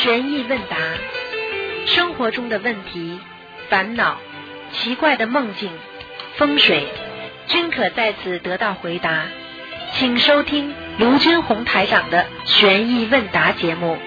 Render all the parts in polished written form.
悬疑问答，生活中的问题、烦恼、奇怪的梦境、风水，均可在此得到回答。请收听卢军红台长的悬疑问答节目。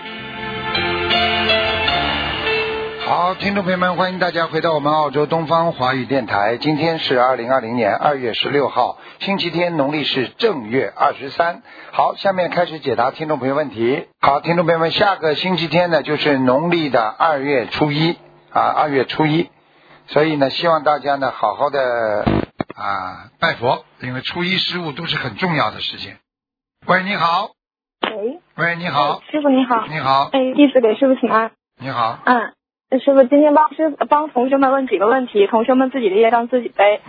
好，听众朋友们，欢迎大家回到我们澳洲东方华语电台。今天是2020年2月16号，星期天，农历是正月23。好，下面开始解答听众朋友问题。好，听众朋友们，下个星期天呢，就是农历的2月初一啊，2月初一。所以呢，希望大家呢，好好的拜佛，因为初一十五都是很重要的事情。喂，你好。喂，你好。 师傅你好。 你好。 弟子给师傅请安。 你好。 师傅今天帮同学们问几个问题，同学们自己的业障自己背。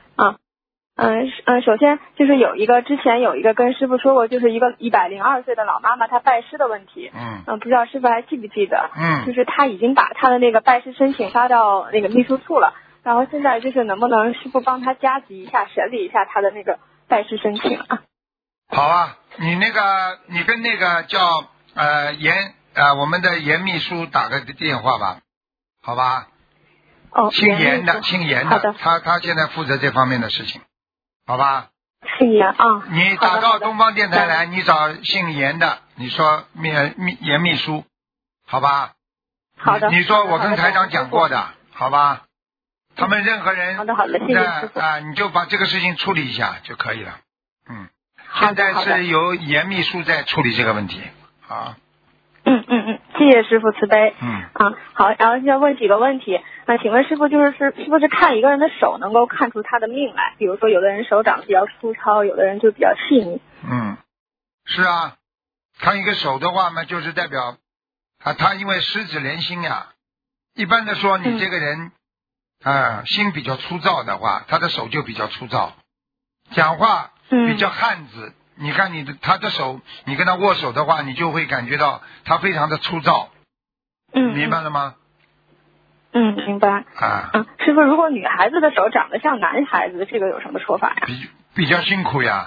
首先就是之前有一个跟师傅说过，就是一个102岁的老妈妈她拜师的问题。不知道师傅还记不记得？就是她已经把她的那个拜师申请发到那个秘书处了，然后现在就是能不能师傅帮她加急一下，审理一下她的那个拜师申请啊？ 好啊，你跟那个叫我们的严秘书打个电话吧，好吧？姓严的，他现在负责这方面的事情，好吧？ 姓严啊。 你打到东方电台来，你找姓严的，你说严秘书，好吧？ 好的。 你说我跟台长讲过的，好吧？他们任何人好的，谢谢师傅。 你就把这个事情处理一下就可以了。现在是由严秘书在处理这个问题，好。 谢谢师傅慈悲。好，然后现在问几个问题。请问师傅，是不是看一个人的手能够看出他的命来？比如说有的人手长得比较粗糙，有的人就比较细腻。 是啊，看一个手的话嘛，就是代表他因为十指连心呀。一般的说，你这个人心比较粗糙的话，他的手就比较粗糙，讲话比较汉子。你看他的手，你跟他握手的话，你就会感觉到他非常的粗糙。明白了吗？ 明白。师傅，如果女孩子的手长得像男孩子，这个有什么说法呀？ 比较辛苦呀。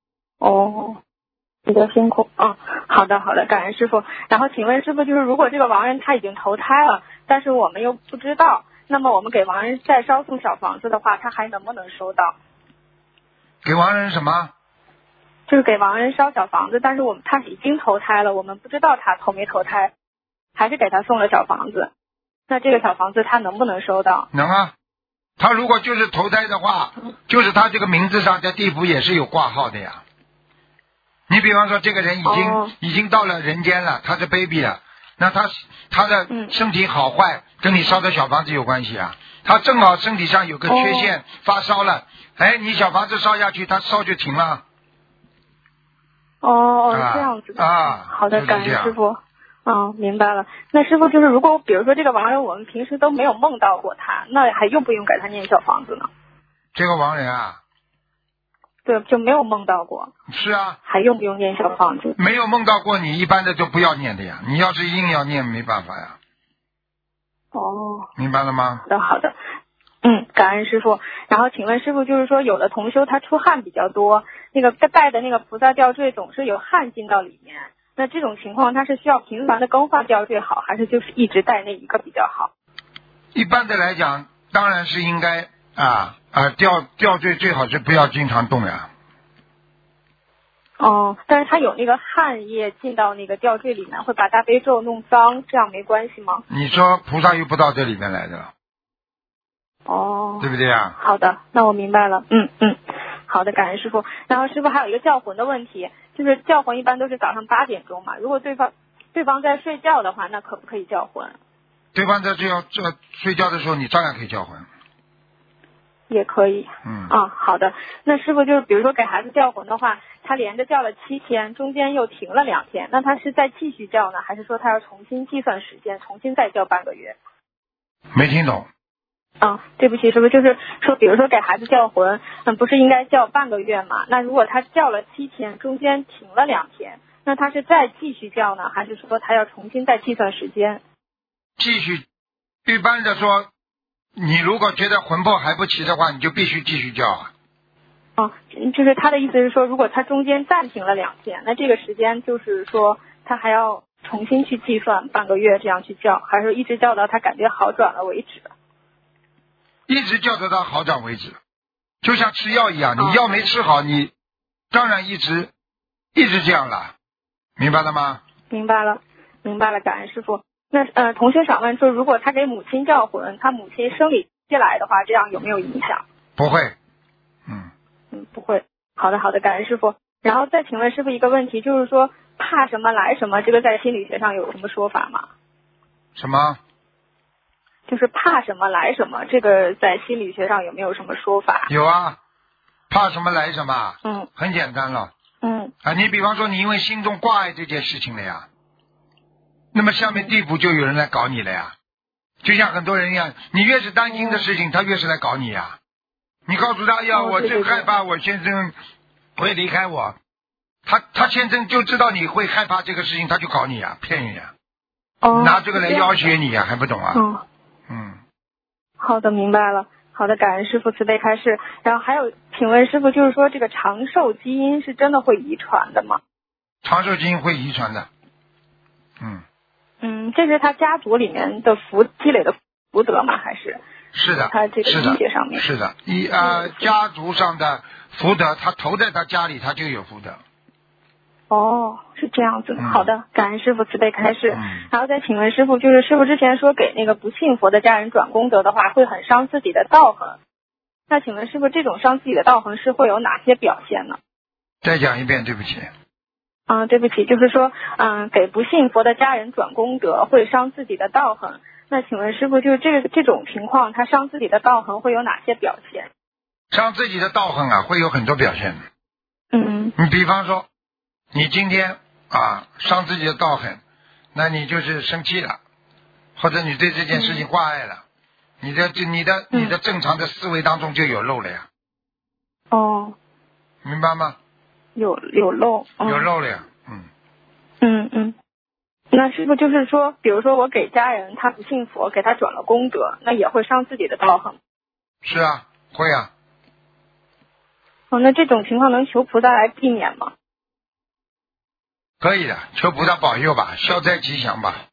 比较辛苦。好的，感恩师傅。然后请问师傅，就是如果这个亡人他已经投胎了，但是我们又不知道，那么我们给亡人再烧送小房子的话，他还能不能收到？ 给亡人什么？ 就是给亡人烧小房子，但是他已经投胎了，我们不知道他投没投胎，还是给他送了小房子。那这个小房子他能不能收到？ 能啊，他如果就是投胎的话，就是他这个名字上在地府也是有挂号的呀。你比方说这个人已经到了人间了，他是 baby 了，那他的身体好坏跟你烧的小房子有关系啊。他正好身体上有个缺陷，发烧了，你小房子烧下去，他烧就停了。 这样子的。好的，感恩师傅。明白了。那师傅，就是如果比如说这个亡人我们平时都没有梦到过他，那还用不用给他念小房子呢？这个亡人啊？ 对，就没有梦到过。 是啊。 还用不用念小房子？ 没有梦到过，你一般的就不要念的呀。你要是硬要念，没办法呀。明白了吗？ 好的。感恩师傅。然后请问师傅，就是说有的同修他出汗比较多，那个带的那个菩萨吊坠总是有汗进到里面，那这种情况他是需要频繁的更换吊坠好，还是就是一直带那一个比较好？ 一般的来讲，当然是应该吊坠最好是不要经常动呀。 但是他有那个汗液进到那个吊坠里面，会把大悲咒弄脏，这样没关系吗？ 你说菩萨又不到这里面来的了。对不对啊？ 好的，那我明白了。好的，感恩师傅。然后师傅还有一个叫魂的问题，就是叫魂一般都是早上8点钟嘛，如果对方在睡觉的话，那可不可以叫魂？ 对方在睡觉的时候，你照样可以叫魂。 也可以。好的。那师傅就是比如说给孩子叫魂的话，他连着叫了7天，中间又停了2天，那他是再继续叫呢，还是说他要重新计算时间，重新再叫半个月？ 没听懂。 对不起，师傅，就是说比如说给孩子叫魂，不是应该叫半个月嘛？那如果他叫了7天，中间停了2天，那他是再继续叫呢，还是说他要重新再计算时间？ 继续。一般的说，你如果觉得魂魄还不齐的话，你就必须继续叫啊。 就是他的意思是说，如果他中间暂停了2天，那这个时间就是说他还要重新去计算半个月这样去叫，还是一直叫到他感觉好转了为止？ 一直叫到他好转为止，就像吃药一样，你药没吃好，你当然一直这样了，明白了吗？ 明白了，感恩师傅。那同学想问，就如果他给母亲叫魂，他母亲生理期来的话，这样有没有影响？ 不会。 不会。好的，感恩师傅。然后再请问师傅一个问题，就是说怕什么来什么，这个在心理学上有什么说法吗？ 什么？ 就是怕什么来什么，这个在心理学上有没有什么说法？ 有啊，怕什么来什么。很简单了。你比方说你因为心中挂碍这件事情了呀，那么下面地府就有人来搞你了呀。就像很多人一样，你越是担心的事情，他越是来搞你呀。你告诉他呀，我真害怕我先生会离开我，他先生就知道你会害怕这个事情，他就搞你呀，骗你呀。拿这个来要挟你呀，还不懂啊？ 好的，明白了。好的，感恩师父慈悲开示。然后还有，请问师父，就是说这个长寿基因是真的会遗传的吗？ 长寿基因会遗传的。 这是他家族里面的积累的福德吗？还是？ 是的， 他这个理解上面是的，家族上的福德，他投在他家里，他就有福德。 是这样子的。好的，感恩师父慈悲开示。然后再请问师父，就是师父之前说给那个不信佛的家人转功德的话，会很伤自己的道行。那请问师父，这种伤自己的道行是会有哪些表现呢？ 再讲一遍，对不起。 对不起，就是说，给不信佛的家人转功德会伤自己的道行。那请问师父，就是这种情况，他伤自己的道行会有哪些表现？ 伤自己的道行会有很多表现。你比方说，你今天伤自己的道行，那你就是生气了，或者你对这件事情挂碍了，你的正常的思维当中就有漏了呀。明白吗？ 有漏。 有漏了呀。 那师父就是说，比如说我给家人他不信佛，给他转了功德，那也会伤自己的道行。 是啊，会啊。 那这种情况能求菩萨来避免吗？ 可以的，求菩萨保佑吧，消灾吉祥吧。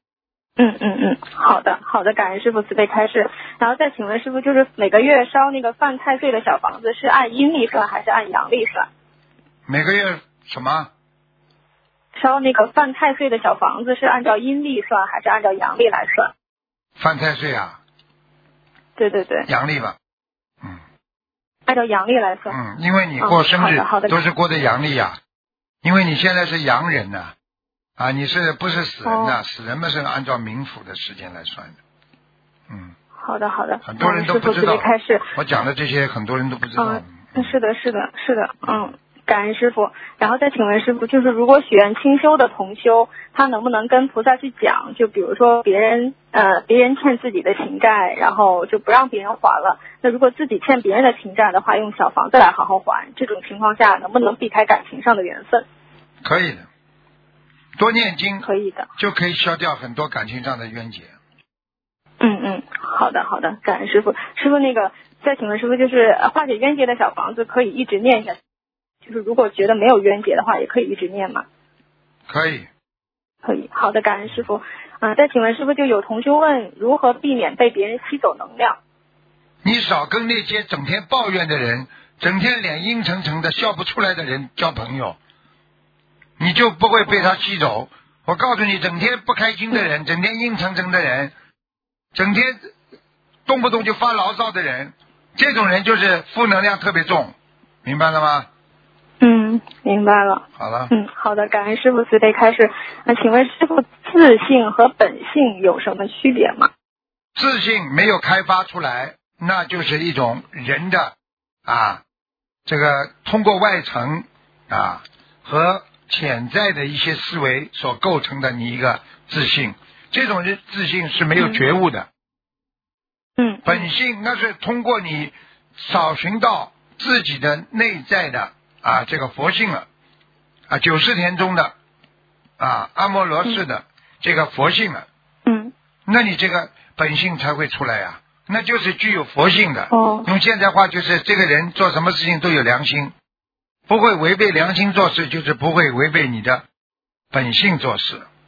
好的，感恩师父慈悲开示。然后再请问师父，就是每个月烧那个犯太岁的小房子是按阴历算还是按阳历算？ 每个月什么？ 烧那个犯太岁的小房子是按照阴历算还是按照阳历来算？ 犯太岁啊？ 对。 阳历吧。 按照阳历来算。 因为你过生日都是过的阳历啊。因为你现在是阳人呐，你是不是死人呐？死人们是按照冥府的时间来算的。 好的。 很多人都不知道。我讲的这些很多人都不知道。 是的。感恩师父。然后再请问师父，就是如果许愿清修的同修，他能不能跟菩萨去讲，就比如说别人欠自己的情债，然后就不让别人还了，那如果自己欠别人的情债的话，用小房子来好好还，这种情况下能不能避开感情上的缘分？可以的，多念经可以的，就可以消掉很多感情上的冤结。好的，感恩师父。师父那个再请问师父，就是化解冤结的小房子可以一直念下去，就是如果觉得没有冤结的话，也可以一直念吗？可以。好的，感恩师父。再请问师父，就有同修问如何避免被别人吸走能量？你少跟那些整天抱怨的人，整天脸阴沉沉的笑不出来的人交朋友，你就不会被他吸走。我告诉你，整天不开心的人，整天阴沉沉的人，整天动不动就发牢骚的人，这种人就是负能量特别重，明白了吗？明白了。好了。好的，感恩师父慈悲开示。那请问师父，自性和本性有什么区别吗？自性没有开发出来，那就是一种人的这个通过外层和潜在的一些思维所构成的你一个自性，这种自性是没有觉悟的。本性那是通过你找寻到自己的内在的这个佛性了九世田中的阿摩罗氏的这个佛性了。那你这个本性才会出来呀，那就是具有佛性的。用现在话就是这个人做什么事情都有良心，不会违背良心做事，就是不会违背你的本性做事。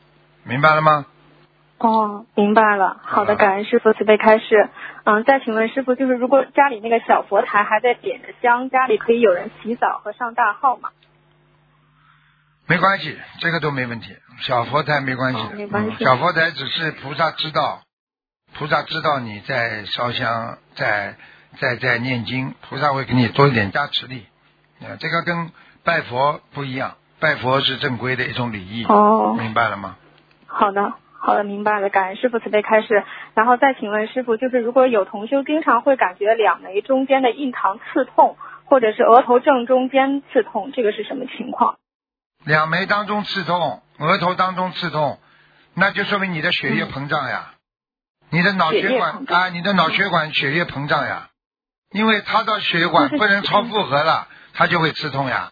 明白了吗？ 哦，明白了。好的，感恩师傅慈悲开示。再请问师傅，就是如果家里那个小佛台还在点着香，家里可以有人洗澡和上大号吗？ 没关系，这个都没问题。小佛台没关系的， 没关系。 小佛台只是菩萨知道你在烧香，在念经，菩萨会给你多一点加持力。这个跟拜佛不一样，拜佛是正规的一种礼仪。 哦， 明白了吗？ 好的，明白了。感恩师傅慈悲开示。然后再请问师傅，就是如果有同修经常会感觉两眉中间的印堂刺痛，或者是额头正中间刺痛，这个是什么情况？ 两眉当中刺痛，额头当中刺痛，那就说明你的血液膨胀呀，你的脑血管你的脑血管血液膨胀呀，因为它的血管不能超负荷了，它就会刺痛呀。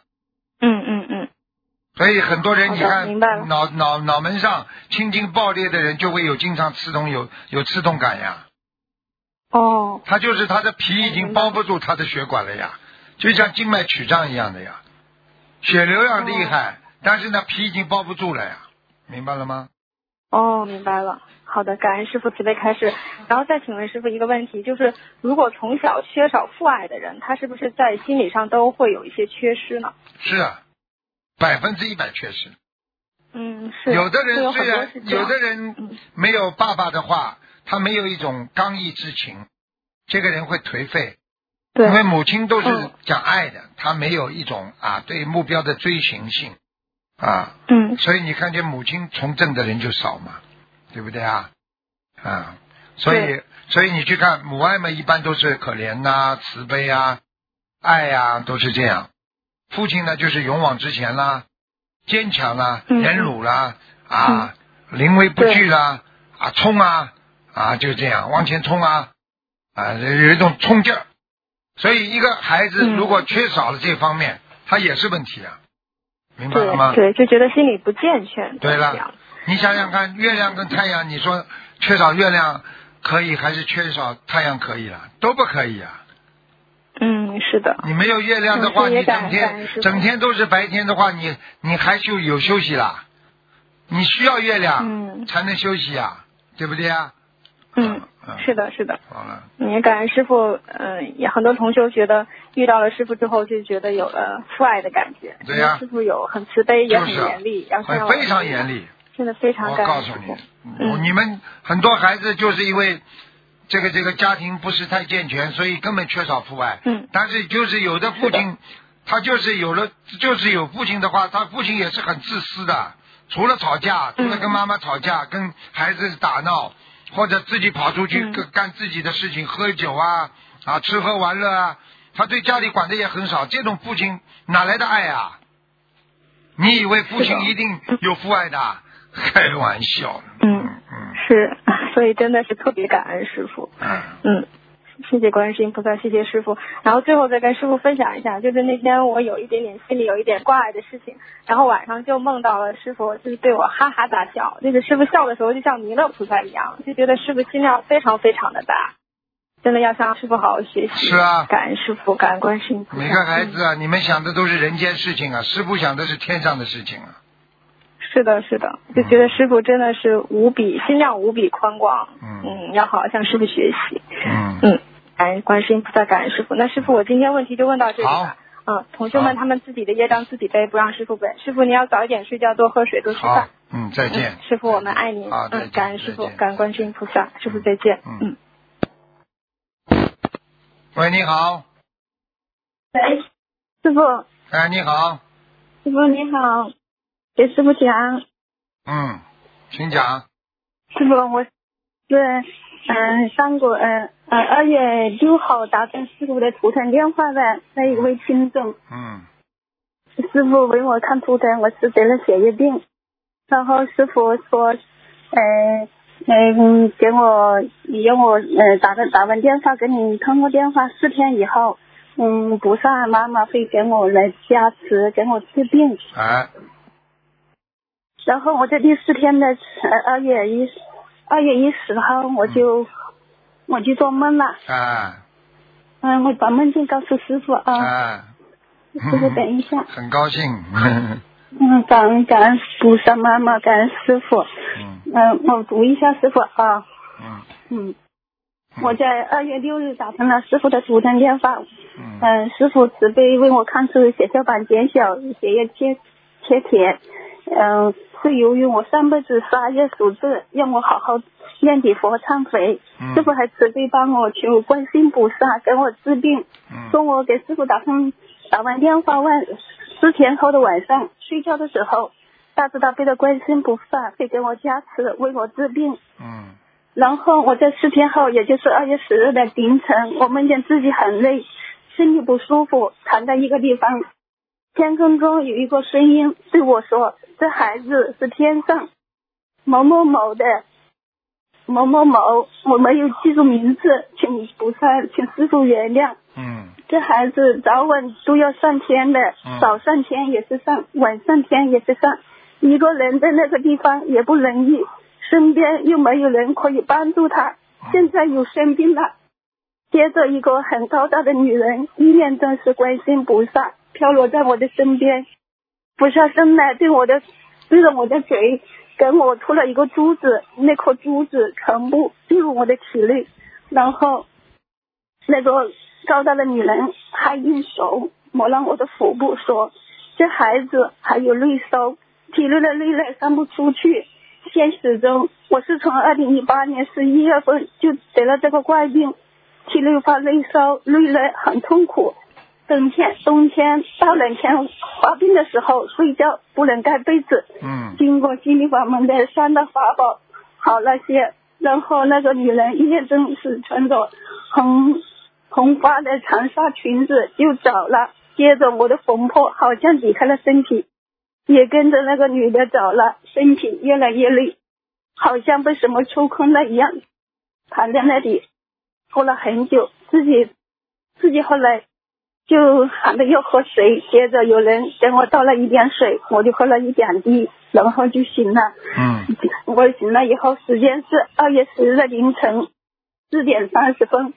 所以很多人你看脑门上青筋爆裂的人就会有经常刺痛，有刺痛感呀。 哦， 他就是他的皮已经包不住他的血管了呀，就像静脉曲张一样的呀，血流量厉害，但是呢皮已经包不住了呀，明白了吗？ 哦，明白了。好的，感恩师傅慈悲开示。然后再请问师傅一个问题，就是如果从小缺少父爱的人，他是不是在心理上都会有一些缺失呢？ 是啊，100%缺失。 是。 有的人虽然有的人没有爸爸的话，他没有一种刚毅之情，这个人会颓废。 对。 因为母亲都是讲爱的，他没有一种对目标的追寻性所以你看见母亲从政的人就少嘛，对不对所以你去看母爱们一般都是可怜慈悲爱都是这样。父亲呢就是勇往直前啦，坚强啦，忍辱啦临危不惧啦冲就这样往前冲有一种冲劲儿。所以一个孩子如果缺少了这方面，他也是问题明白了吗？ 对，就觉得心理不健全。 对了，你想想看，月亮跟太阳，你说缺少月亮可以还是缺少太阳可以了？都不可以是的。 你没有月亮的话，你整天都是白天的话，你还有休息啦？你需要月亮才能休息对不对是的，是的。 好了。 也感恩师傅，也很多同修觉得遇到了师傅之后，就觉得有了父爱的感觉。 对呀。 师傅有很慈悲，也很严厉， 非常严厉。 真的非常感恩。 我告诉你，你们很多孩子就是因为这个家庭不是太健全，所以根本缺少父爱。但是就是有的父亲，他就是有父亲的话，他父亲也是很自私的，除了吵架，除了跟妈妈吵架，跟孩子打闹。或者自己跑出去干自己的事情，喝酒吃喝玩乐他对家里管的也很少。这种父亲哪来的爱你以为父亲一定有父爱的？开玩笑。 是，所以真的是特别感恩师父。谢谢观世音菩萨，谢谢师父。然后最后再跟师父分享一下，就是那天我有一点点心里有一点挂碍的事情，然后晚上就梦到了师父，就是对我哈哈大笑。就是师父笑的时候就像弥勒菩萨一样，就觉得师父心量非常非常的大，真的要向师父好好学习。 是感恩师父，感恩观世音菩萨。 每个孩子你们想的都是人间事情师父想的是天上的事情是的，是的，就觉得师父真的是心量无比宽广。要好好向师父学习。感恩观世音菩萨，感恩师父。那师父，我今天问题就问到这里了。同学们他们自己的业障自己背，不让师父背。师父你要早一点睡觉，多喝水，多吃饭。 再见。 师父我们爱您。感恩师父，感恩观世音菩萨。师父再见。 喂，你好。 喂，师父。 你好。 师父你好，给师父讲。 请讲。 师父，我是2月6号打通师傅的图腾电话的一位听众。师傅为我看图腾，我是得了血液病，然后师傅说给我让我打完电话给你通过电话，4天以后菩萨妈妈会给我来加持，给我治病。然后我在第4天的2月10号我就做梦了。我把梦境告诉师傅师傅等一下。 很高兴。 感恩菩萨妈妈，感恩师傅。我读一下师傅啊。我在2月6日打通了师傅的图腾电话。师傅慈悲为我看出血小板减小，血液缺铁。是由于我上辈子杀业属智，让我好好念礼佛忏悔。师傅还慈悲帮我求观世音菩萨给我治病。说我给师傅打完电话问4天后的晚上睡觉的时候，大慈大悲的观世音菩萨会给我加持，为我治病。然后我在4天后，也就是2月10日的凌晨，我梦见自己很累，身体不舒服，躺在一个地方。天空中有一个声音对我说：“这孩子是天上某某某的某某某，我没有记住名字，请菩萨，请师父原谅。这孩子早晚都要上天的，早上天也是上，晚上天也是上。一个人在那个地方也不容易，身边又没有人可以帮助他，现在又生病了。”接着一个很高大的女人，一面正是观世音菩萨，飘落在我的身边。菩萨伸来对着我的嘴，给我吐了一个珠子，那颗珠子全部进入我的体内。然后那个高大的女人还用手摸了我的腹部，说：“这孩子还有内收，体内的内泪散不出去。现实中我是从2018年11月份就得了这个怪病，体内发内收，内泪很痛苦。冬天到冷天发病的时候，睡觉不能盖被子。经过心理法门的3大法宝好了些。”然后那个女人一面正是穿着红花的长纱裙子就走了。接着我的魂魄好像离开了身体，也跟着那个女的走了，身体越来越累，好像被什么抽空了一样，躺在那里喝了很久，自己后来就喊着要喝水，接着有人给我倒了一点水，我就喝了一点滴，然后就醒了。我醒了以后，时间是2月10日的凌晨4点30分。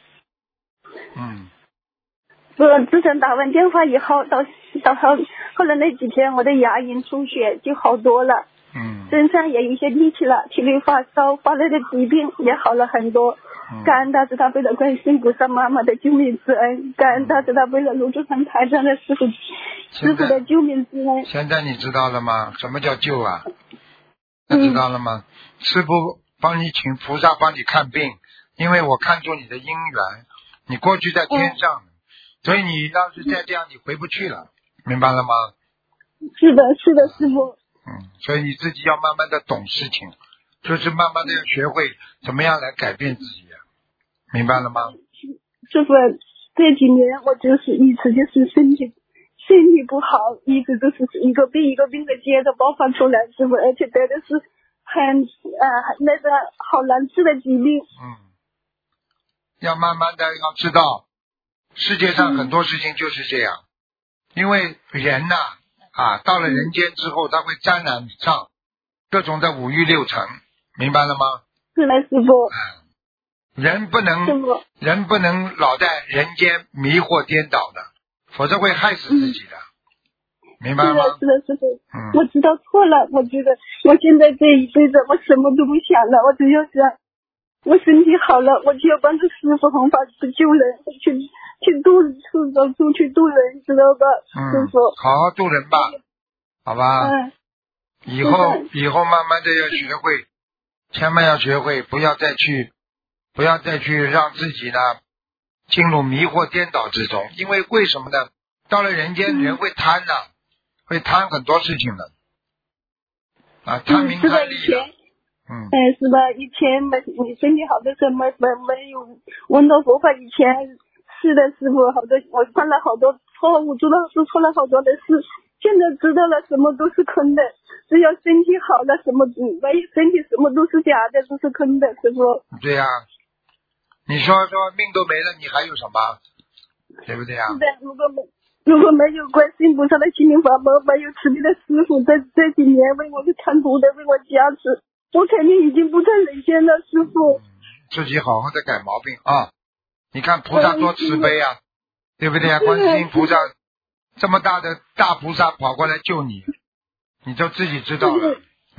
自从打完电话以后，到后来那几天，我的牙龈出血就好多了。身上也有一些力气了，体内发烧发热的疾病也好了很多。感恩大慈大悲的观世音菩萨妈妈的救命之恩，感恩大慈大悲的卢志成台长的师傅的救命之恩。 现在你知道了吗？什么叫救啊？知道了吗？师傅帮你请菩萨帮你看病，因为我看出你的因缘，你过去在天上，所以你要是再这样，你回不去了，明白了吗？ 是的，师傅。 所以你自己要慢慢的懂事情，就是慢慢的要学会怎么样来改变自己，明白了吗？ 师傅，这几年我就是一直就是身体不好，一直都是一个病一个病的接着爆发出来，师傅，而且得的是很那个好难治的疾病。 要慢慢的要知道，世界上很多事情就是这样，因为人呐到了人间之后，他会沾染上各种的五欲六尘，明白了吗？ 是的，师傅。 人不能老在人间迷惑颠倒的，否则会害死自己的，明白吗？ 是的，师傅。我知道错了，我觉得我现在这一辈子我什么都不想了，我只要想我身体好了，我就要帮助师傅弘法去救人，去度出去度人，知道吧？师傅， 好好度人吧，好吧？以后慢慢的要学会，千万要学会，不要再去让自己呢进入迷惑颠倒之中，因为为什么呢？到了人间，人会贪会贪很多事情的贪名贪利的。 是吧？以前你身体好的时候没有闻到佛法，以前是的，师傅，好多我犯了好多错误，做了好多的事，现在知道了什么都是空的，只要身体好了，什么没有身体什么都是假的，都是空的，师傅。对呀，你说命都没了，你还有什么？对不对呀？ 是的，如果没有观世音菩萨的心灵法门，没有慈悲的师傅这几年为我看图的，为我加持，我肯定已经不在人间了，师傅。 自己好好的改毛病啊！你看菩萨多慈悲啊，对不对啊？观世音菩萨这么大的大菩萨跑过来救你， 你就自己知道了。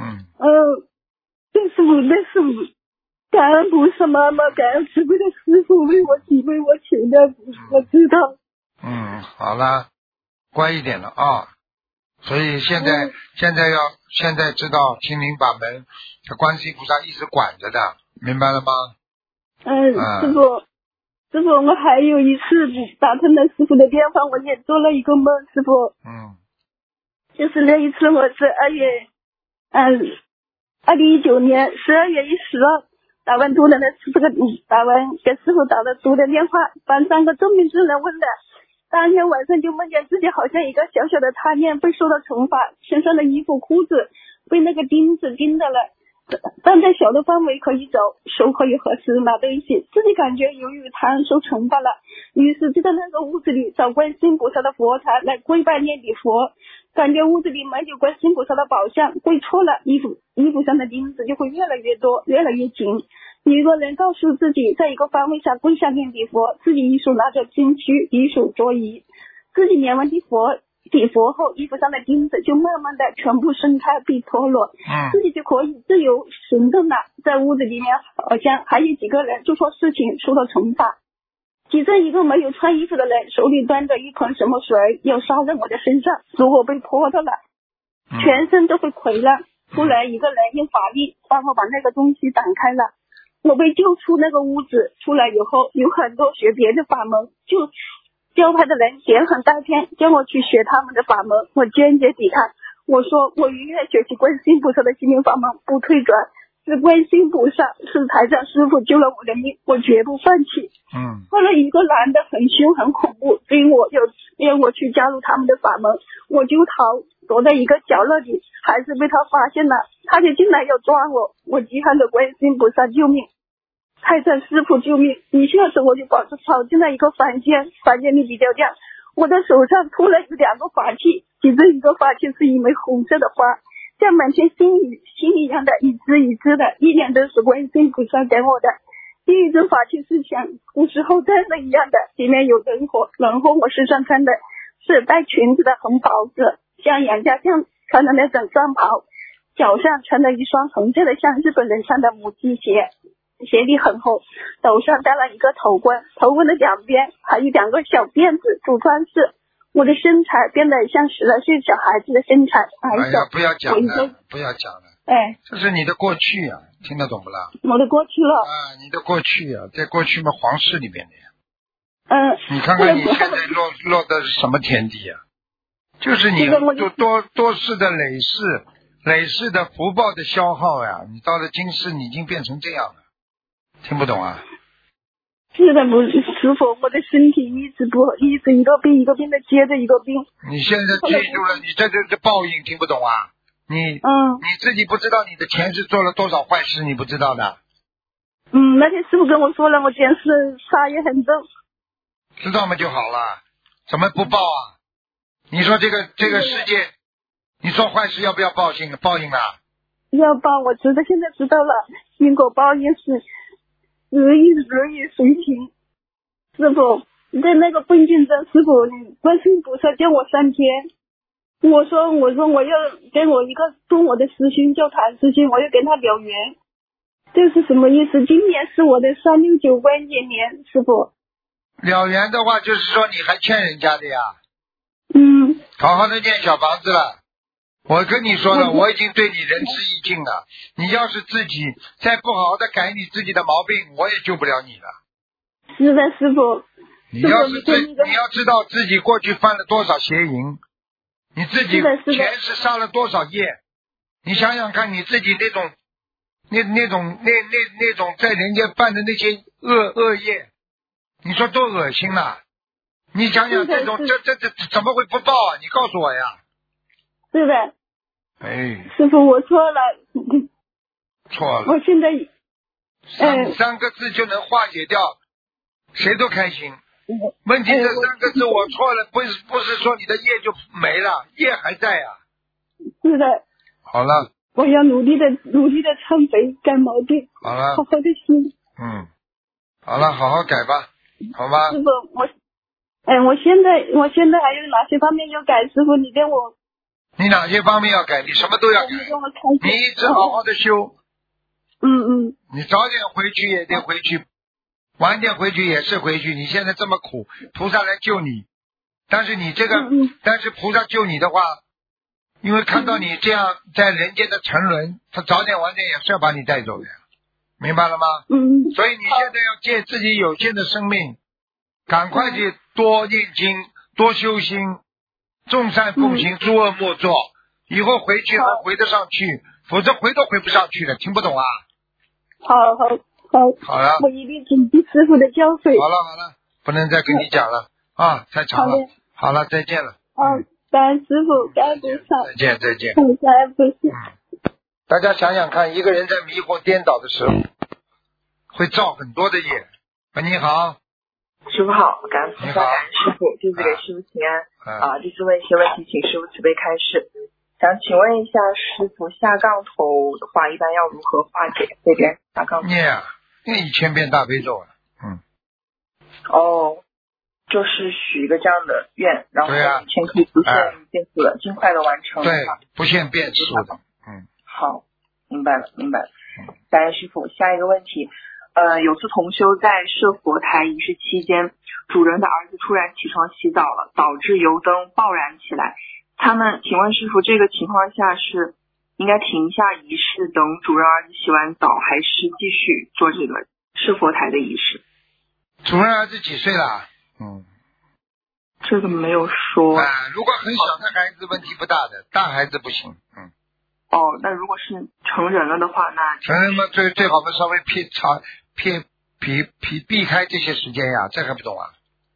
师傅，感恩菩萨妈妈，感恩慈悲的师傅为我请的，我知道。 好了，乖一点了啊。所以现在知道心灵法门，观世音菩萨一直管着的，明白了吗？ 师傅，我还有一次打通了师傅的电话，我也做了一个梦，师傅。就是那一次，我是2019年12月10号打完给师傅打了读的电话，把3个证明证人问的。当天晚上就梦见自己好像一个小小的贪念被受到惩罚，身上的衣服裤子被那个钉子钉到了，但在小的范围可以走，手可以和师拿在一起，自己感觉由于贪受惩罚了，于是就在那个屋子里找观世音菩萨的佛台来跪拜念礼佛，感觉屋子里满有观世音菩萨的宝像，跪错了，衣服上的钉子就会越来越多，越来越紧。有一个人告诉自己在一个方位下跪下念礼佛，自己一手拿着经区，一手作揖，自己念完礼佛后，衣服上的钉子就慢慢的全部松开被脱落，自己就可以自由行动了。在屋子里面好像还有几个人做错事情受到惩罚，其中一个没有穿衣服的人手里端着一盆什么水要撒在我的身上，如果被泼到了全身都会溃烂。突然一个人用法力帮我把那个东西挡开了，我被救出那个屋子，出来以后有很多学别的法门，就教派的人点很大天叫我去学他们的法门，我坚决抵抗。我说我永远学习观世音菩萨的心灵法门，不退转，是观世音菩萨是台长师傅救了我的命，我绝不放弃。后来一个男的很凶很恐怖，追我要我去加入他们的法门，我就躲在一个角落里，还是被他发现了，他就进来要抓我急喊着观世音菩萨救命，台长师傅救命。一下子我就跑进了一个房间里比较亮，我的手上突然有2个法器，其中一个法器是一枚红色的花，像满天星一样的一支一支的，一脸都是观世音菩萨给我的。另一种法器是像古时候灯笼一样的，里面有人火我身上穿的是带裙子的红袍子，像杨家将穿的那种装袍，脚上穿的一双红色的像日本人穿的母鸡鞋，鞋底很厚，头上戴了一个头冠，头冠的两边还有2个小辫子做装饰。我的身材变得像12岁小孩子的身材。 不要讲了，这是你的过去啊，听得懂不啦？ 我的过去了你的过去啊，在过去嘛皇室里边的呀。你看看你现在落的是什么天地啊？就是你多世的累世的福报的消耗呀，你到了今世你已经变成这样了，听不懂啊？ 是的，师傅，我的身体一直一个病一个病的接着一个病。 你现在记住了，你这报应，听不懂啊？你自己不知道你的前世做了多少坏事，你不知道的。 那天师傅跟我说了，我前世杀业很重。 知道吗就好了，怎么不报啊？你说这个世界，你做坏事要不要报应啊？ 要报，我现在知道了，因果报应是日益随平。师傅，在那个本经上，师傅观世音菩萨叫我3天，我说我要给我一个跟我的师兄叫谭师兄，我要跟他了缘，这是什么意思？今年是我的369关节年，师傅。 了缘的话，就是说你还欠人家的呀。好好的念小房子了。我跟你说了，我已经对你仁至义尽了。你要是自己再不好好的改你自己的毛病，我也救不了你了。 是的，师傅。 你要知道自己过去犯了多少邪淫，你自己前世杀了多少业，你想想看，你自己那种在人间犯的那些恶业，你说多恶心了。你想想这种这怎么会不报啊？你告诉我呀。 是的。师傅，我错了。 错了。 我现在 3个字就能化解掉，谁都开心。问题这3个字我错了，不是说你的业就没了，业还在啊。 是的。 好了。 我要努力的忏悔改毛病。 好了。 好好的心。 好了，好好改吧，好吧。 师傅，我现在还有哪些方面要改？师傅，你跟我你哪些方面要改？你什么都要改。你一直好好的修。你早点回去也得回去，晚点回去也是回去。你现在这么苦，菩萨来救你，但是你这个，但是菩萨救你的话，因为看到你这样在人间的沉沦，他早点晚点也是要把你带走的，明白了吗？所以你现在要借自己有限的生命，赶快去多念经，多修心，众善奉行，诸恶莫作。以后回去能回得上去，否则回都回不上去了。听不懂啊？好了， 我一定谨记师父的教诲。 好了，不能再跟你讲了啊，太长了。好了，再见了。 感恩师父，感恩菩萨。 再见。 感恩菩萨。 大家想想看，一个人在迷惑颠倒的时候，会造很多的业。你好， 师父好，感恩菩萨，感恩师父，弟子给师父请安。弟子问一些问题，请师父慈悲开示。想请问一下师父，下杠头的话，一般要如何化解？这边下杠头念1000遍大悲咒了。 就是许一个这样的愿，然后以前可以不限变数的，尽快的完成。 对，不限变数的。 好，明白了。感恩师父。下一个问题，有次同修在设佛台仪式期间，主人的儿子突然起床洗澡了，导致油灯爆燃起来。请问师父，这个情况下是应该停下仪式，等主人儿子洗完澡，还是继续做这个设佛台的仪式？ 主人儿子几岁了？ 这个没有说。 如果很小的孩子问题不大的，大孩子不行。 那如果是成人了的话，那成人嘛，最好稍微避开这些时间呀，这还不懂啊？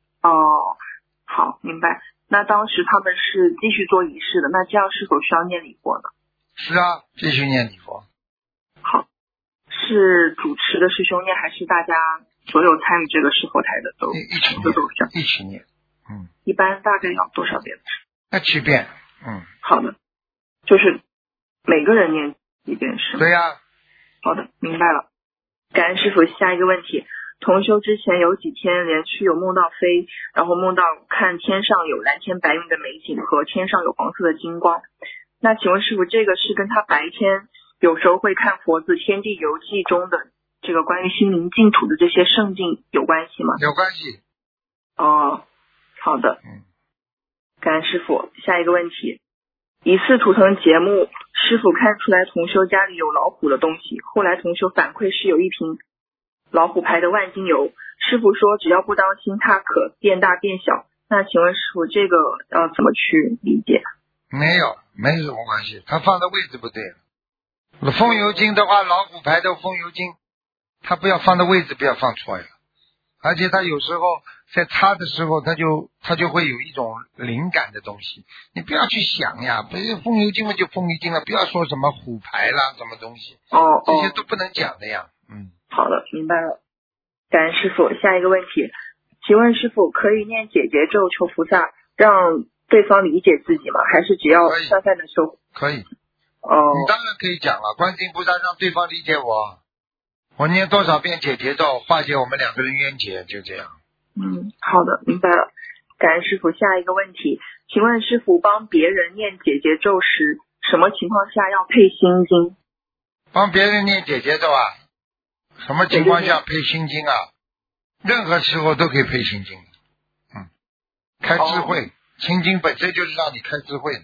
好，明白。那当时他们是继续做仪式的，那这样是否需要念礼佛呢？ 是啊，继续念礼佛。 好，是主持的师兄念，还是大家所有参与这个设佛台的都一起念？ 一般大概要多少遍 ？7遍。 好的，就是每个人念一遍是吗？ 对呀。 好的，明白了。感恩师父。下一个问题，同修之前有几天连续有梦到飞，然后梦到看天上有蓝天白云的美景和天上有黄色的金光。那请问师父，这个是跟他白天有时候会看佛子《天地游记》中的这个关于心灵净土的这些圣境有关系吗？ 有关系。 好的。感恩师父。下一个问题，一次图腾节目，师父看出来同修家里有老虎的东西，后来同修反馈是有一瓶老虎牌的万金油，师父说只要不当心它可变大变小。那请问师父，这个要怎么去理解？ 没什么关系，它放的位置不对。风油精的话，老虎牌的风油精，它不要放的位置不要放错呀。而且它有时候在擦的时候，它就会有一种灵感的东西，你不要去想呀，不是风油精嘛就风油精了，不要说什么虎牌啦什么东西，这些都不能讲的呀。 好的，明白了。感恩师父。下一个问题，请问师父，可以念解结咒求菩萨让对方理解自己吗？还是只要善善的修？ 可以。你当然可以讲了，观世音菩萨让对方理解我念多少遍解结咒，化解我们2个人冤结，就这样。 好的，明白了。感恩师父。下一个问题，请问师父，帮别人念解结咒时，什么情况下要配心经？ 帮别人念解结咒啊？什么情况下配心经啊？任何时候都可以配心经。开智慧，心经本身就是让你开智慧的。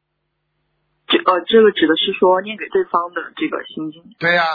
这个指的是说念给对方的这个心经。 对呀。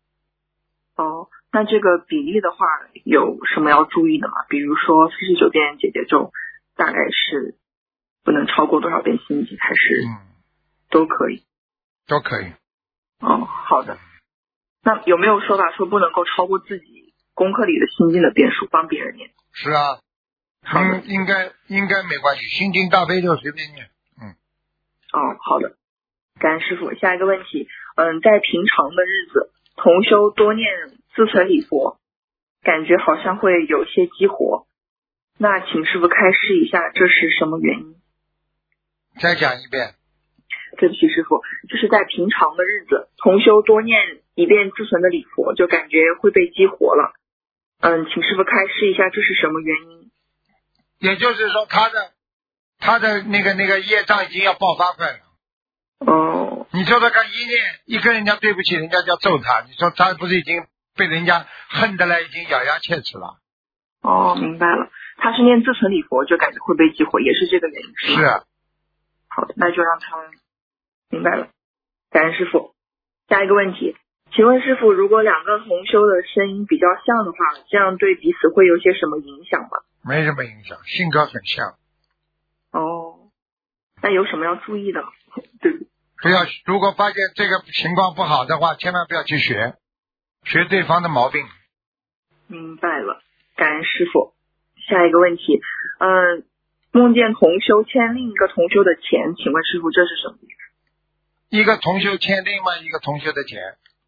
那这个比例的话有什么要注意的吗？比如说49遍解结咒大概是不能超过多少遍心经，还是都可以？ 都可以。 好的。那有没有说法说不能够超过自己功课里的心经的遍数帮别人念？ 是啊。应该没关系，心经大悲咒随便念。 好的。感恩师父。下一个问题，在平常的日子同修多念自存礼佛，感觉好像会有些激活，那请师父开示一下这是什么原因？ 再讲一遍。 对不起师父，就是在平常的日子同修多念一遍自存的礼佛，就感觉会被激活了。请师父开示一下这是什么原因？ 也就是说他的那个业障已经要爆发快了。 哦， 你说他看一跟人家对不起，人家就要揍他，你说他不是已经被人家恨得来已经咬牙切齿了？ 哦，明白了。他是念自存礼佛，就感觉会被激活，也是这个原因，是吗？ 是啊。 好的，那就让他明白了。感恩师傅。下一个问题，请问师傅，如果两个同修的声音比较像的话，这样对彼此会有些什么影响吗？ 没什么影响，性格很像。 哦，那有什么要注意的？对， 不要，如果发现这个情况不好的话，千万不要去学对方的毛病。 明白了，感恩师傅。下一个问题，梦见同修欠另一个同修的钱，请问师傅这是什么意思？ 一个同修欠另外一个同修的钱。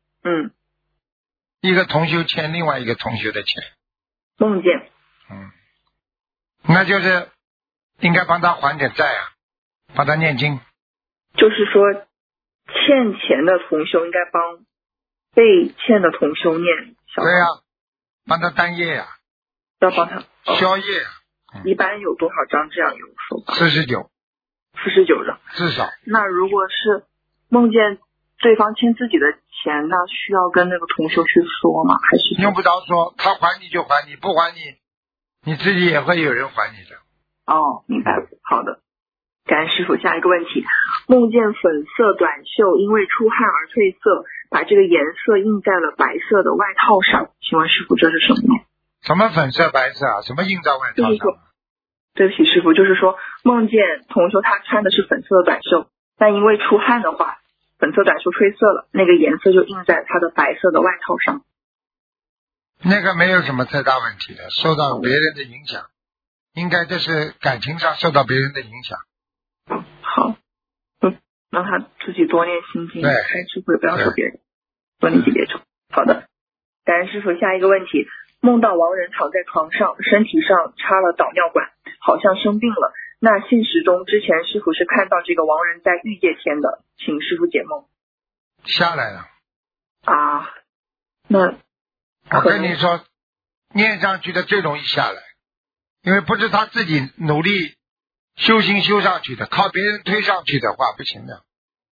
一个同修欠另外一个同修的钱。 梦见。 那就是应该帮他还点债啊，帮他念经。 就是说，欠钱的同修应该帮被欠的同修念小房子。 对啊，帮他担业啊。 要帮他消业啊。 一般有多少张这样有说法 ？49 张， 至少。 那如果是梦见对方欠自己的钱，那需要跟那个同修去说吗？还是用不着说，他还你就还你，不还你自己也会有人还你的。 哦，明白了。好的，感恩师傅。下一个问题，梦见粉色短袖因为出汗而褪色，把这个颜色印在了白色的外套上，请问师傅这是什么呢？ 什么粉色白色啊？什么印在外套上？ 对不起师傅，就是说梦见同修他穿的是粉色的短袖，但因为出汗的话，粉色短袖褪色了，那个颜色就印在他的白色的外套上。 那个没有什么太大问题的，受到别人的影响，应该这是感情上受到别人的影响。 好，让他自己多念心经，开智慧，不要说别人，多念几遍咒。好的，感恩师傅。下一个问题，梦到亡人躺在床上，身体上插了导尿管，好像生病了。那现实中之前师傅是看到这个亡人在欲界天的，请师傅解梦。 下来了啊，那我跟你说，念上去的最容易下来，因为不是他自己努力修行修上去的，靠别人推上去的话不行的。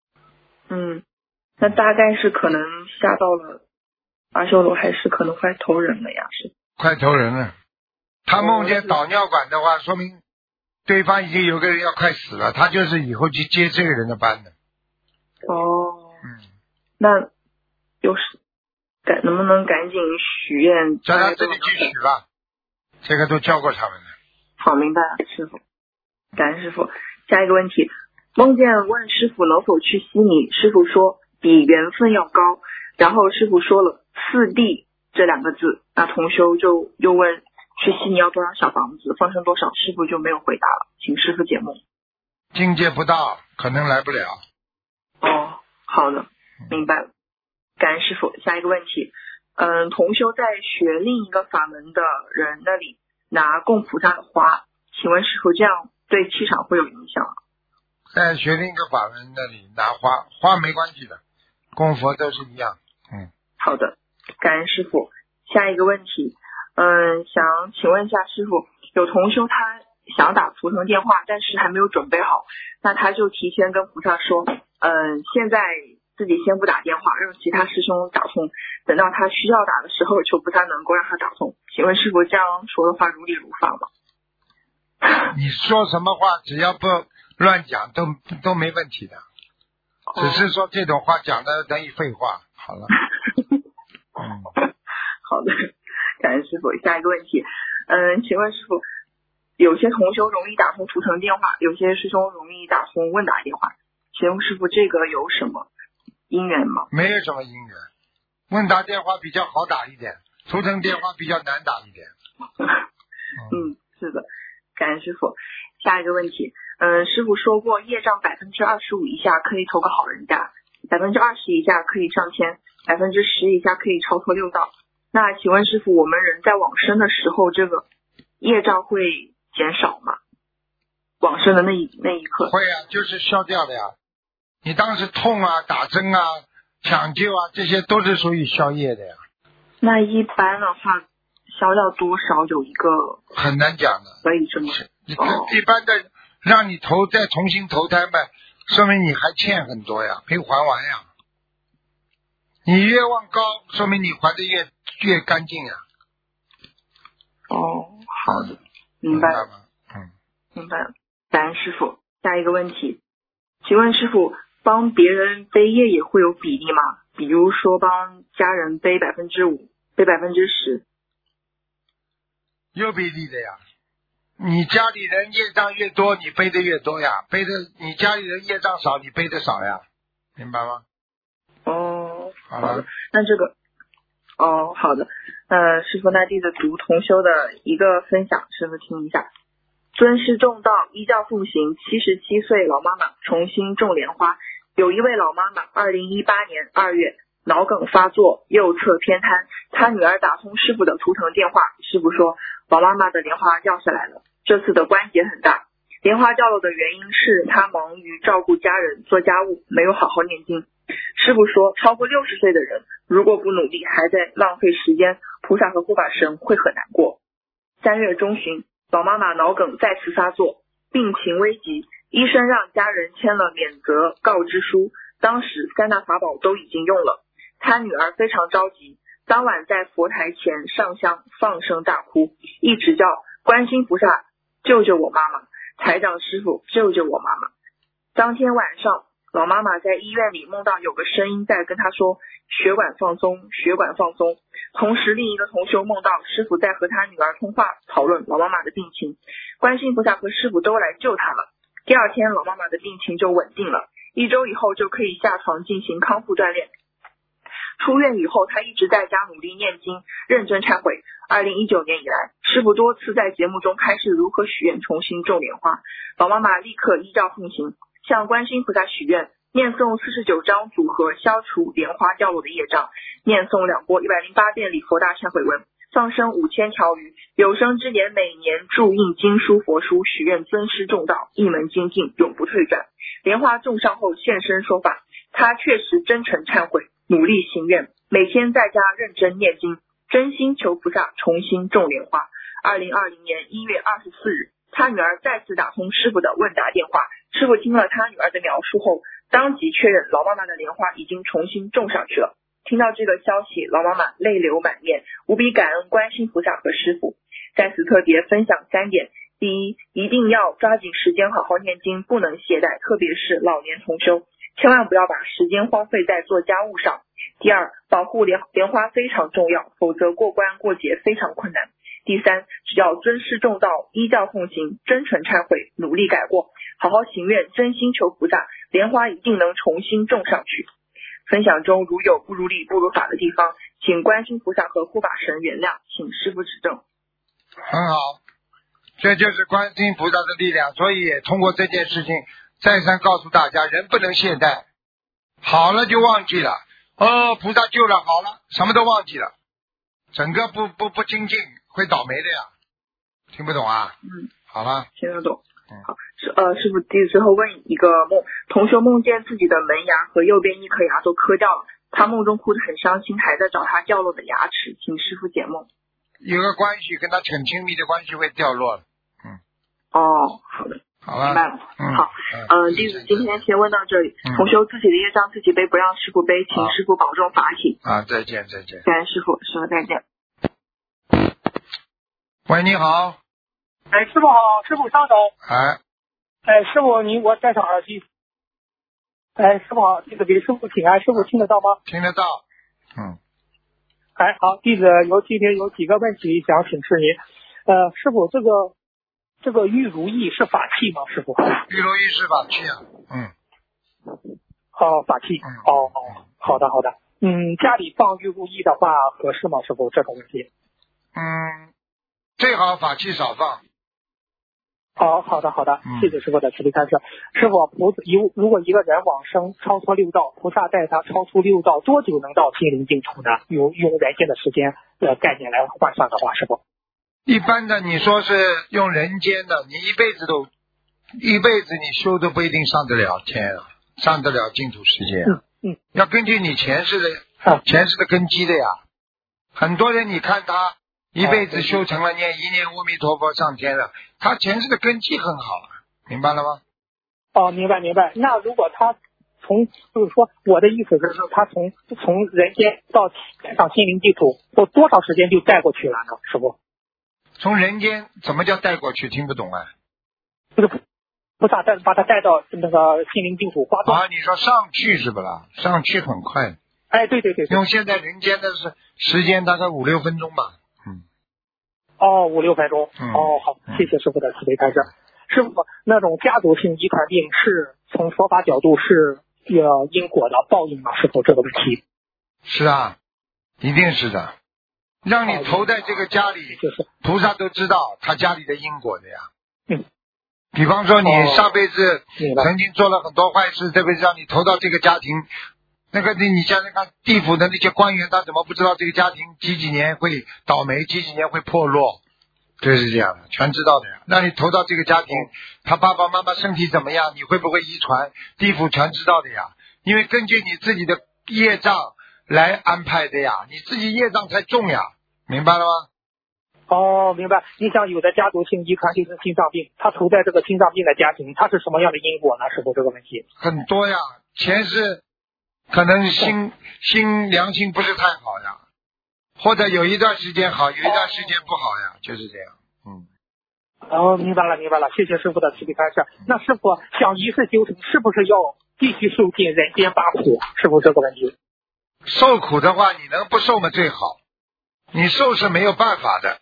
那大概是可能下到了阿修罗，还是可能快投人了呀？是快投人了。他梦见导尿管的话，说明对方已经有个人要快死了，他就是以后去接这个人的班的。 那能不能赶紧许愿？ 叫他自己去许吧，这个都教过他们的。 好，明白了，师傅。感恩师傅。下一个问题，梦见问师傅能否去悉尼，师傅说比缘分要高，然后师傅说了4地这2个字，那同修就又问去悉尼要多少小房子，放生多少，师傅就没有回答了，请师傅解梦。 境界不到，可能来不了。 好的，明白了。感恩师傅。下一个问题，同修在学另一个法门的人那里拿供菩萨的花，请问师傅这样对气场会有影响吗？ 在学另一个法门那里拿花没关系的，供佛都是一样。 好的，感恩师傅。下一个问题，想请问一下师傅，有同修他想打图腾电话，但是还没有准备好，那他就提前跟菩萨说，现在自己先不打电话，让其他师兄打通，等到他需要打的时候，求菩萨能够让他打通。请问师傅这样说的话如理如法吗？ 你说什么话只要不乱讲都没问题的，只是说这种话讲的等于废话。好了。 好的，感恩师傅。下一个问题，请问师傅，有些同修容易打通图腾电话，有些师兄容易打通问答电话，请问师傅这个有什么因缘吗？ 没有什么因缘，问答电话比较好打一点，图腾电话比较难打一点。 是的，感恩师傅。下一个问题，师傅说过业障25%以下可以投个好人家，20%以下可以上天，10%以下可以超脱六道。那请问师傅，我们人在往生的时候，这个业障会减少吗？往生的那一刻会啊，就是消掉的呀。你当时痛啊、打针啊、抢救啊，这些都是属于消业的呀。 那一般的话消掉多少有一个很难讲的， 所以这么一般的让你再重新投胎呗说明你还欠很多呀，没还完呀。你越往高，说明你还的越干净呀。 哦，好的，明白了。明白了。感恩师傅。下一个问题，请问师傅，帮别人背业也会有比例吗？比如说帮家人背5%，背10%。 有比例的呀。你家里人业障越多，你背的越多呀，你家里人业障少，你背的少呀，明白吗？ 哦， 好了。 那这个，好的。师傅，那弟子读同修的一个分享，师傅听一下。尊师重道，依教奉行，77岁老妈妈重新种莲花。有一位老妈妈2018年2月脑梗发作，右侧偏瘫，她女儿打通师傅的图腾电话，师傅说老妈妈的莲花掉下来了，这次的关节很大。莲花掉落的原因是她忙于照顾家人做家务，没有好好念经。师傅说超过60岁的人如果不努力还在浪费时间，菩萨和护法神会很难过。3月中旬，老妈妈脑梗再次发作，病情危急，医生让家人签了免责告知书，当时3大法宝都已经用了。她女儿非常着急，当晚在佛台前上香放声大哭，一直叫观世音菩萨救救我妈妈，台长师傅救救我妈妈。当天晚上，老妈妈在医院里梦到有个声音在跟她说血管放松，血管放松。同时另一个同修梦到师傅在和他女儿通话，讨论老妈妈的病情，观世音菩萨和师傅都来救她了。第二天老妈妈的病情就稳定了，1周以后就可以下床进行康复锻炼。出院以后，她一直在家努力念经，认真忏悔。2019年以来，师傅多次在节目中开示如何许愿重新种莲花，老妈妈立刻依照奉行，向观世音菩萨许愿，念诵49章组合消除莲花掉落的业障，念诵2波108遍礼佛大忏悔文，放生5000条鱼，有生之年每年注印经书佛书，许愿尊师重道，一门精进，永不退转。莲花种上后现身说法，他确实真诚忏悔，努力行愿，每天在家认真念经，真心求菩萨重新种莲花。2020年1月24日，他女儿再次打通师傅的问答电话，师傅听了他女儿的描述后，当即确认老妈妈的莲花已经重新种上去了。听到这个消息，老妈妈泪流满面，无比感恩观世音菩萨和师傅。在此特别分享3点：第一，一定要抓紧时间好好念经，不能懈怠，特别是老年同修，千万不要把时间荒废在做家务上。第二，保护莲花非常重要，否则过关过节非常困难。第三，只要尊师重道，依教奉行，真诚忏悔，努力改过，好好行愿，真心求菩萨，莲花一定能重新种上去。分享中如有不如理不如法的地方，请观世音菩萨和护法神原谅，请师父指正。 很好，这就是观世音菩萨的力量，所以也通过这件事情再三告诉大家，人不能懈怠，好了就忘记了，菩萨救了，好了，什么都忘记了，整个不精进会倒霉的呀。听不懂啊？好了， 听得懂。好，师父弟子最后问一个梦，同学梦见自己的门牙和右边1颗牙都磕掉了，他梦中哭得很伤心，还在找他掉落的牙齿，请师父解梦。 有个关系，跟他很亲密的关系会掉落。 好的， 好了， 明白了。好，弟子今天先问到这里，同修自己的业障自己背，不让师父背，请师父保重法体。 再见。 感恩师父，师父再见。 喂，你好。 师傅好，师傅稍等。师傅我戴上耳机。师傅好，弟子给师傅请安，师傅听得到吗？ 听得到。 好，弟子今天有几个问题想请示您。师傅，这个玉如意是法器吗？师傅？ 玉如意是法器啊。 法器。好的。家里放玉如意的话合适吗？师傅，这个问题。 最好法器少放。 好的，谢谢师傅的慈悲开示。师傅，如果一个人往生超脱6道，菩萨带他超出6道，多久能到心灵净土呢？用人间的时间概念来换算的话，师傅。 一般的你说是用人间的，你一辈子你修都不一定上得了天啊，上得了净土世界啊。要根据你前世的根基的呀。很多人你看他一辈子修成了念阿弥陀佛上天了，他前世的根基很好，明白了吗？ 哦，明白明白。那如果他就是说我的意思是说，他从人间到上心灵净土，都多少时间就带过去了呢？师傅？ 从人间怎么叫带过去？听不懂啊。 这个菩萨把他带到那个心灵净土花段。 啊，你说上去是不啦？上去很快。 哎，对对对。 用现在人间的时间大概5-6分钟吧。 哦，5-6分钟。哦，好，谢谢师傅的慈悲开示。师傅，那种家族性遗传病是从佛法角度是因果的报应吗？师傅，这个问题。 是啊，一定是的。让你投在这个家里，菩萨都知道他家里的因果的呀。比方说你上辈子曾经做了很多坏事，这辈子让你投到这个家庭，那个你想想看，地府的那些官员他怎么不知道这个家庭几年会倒霉，几年会破落？就是这样的，全知道的呀。让你投到这个家庭，他爸爸妈妈身体怎么样，你会不会遗传，地府全知道的呀。因为根据你自己的业障来安排的呀，你自己业障才重呀，明白了吗？ 哦，明白。你想有的家族性遗传性心脏病，他投在这个心脏病的家庭，他是什么样的因果呢？师傅，这个问题很多呀，前世可能良心不是太好呀，或者有一段时间好，有一段时间不好呀，就是这样。 哦，明白了明白了，谢谢师傅的慈悲开示。那师傅想一世修成，是不是要继续受尽人间八苦？师傅，这个问题。 受苦的话，你能不受吗？最好。你受是没有办法的。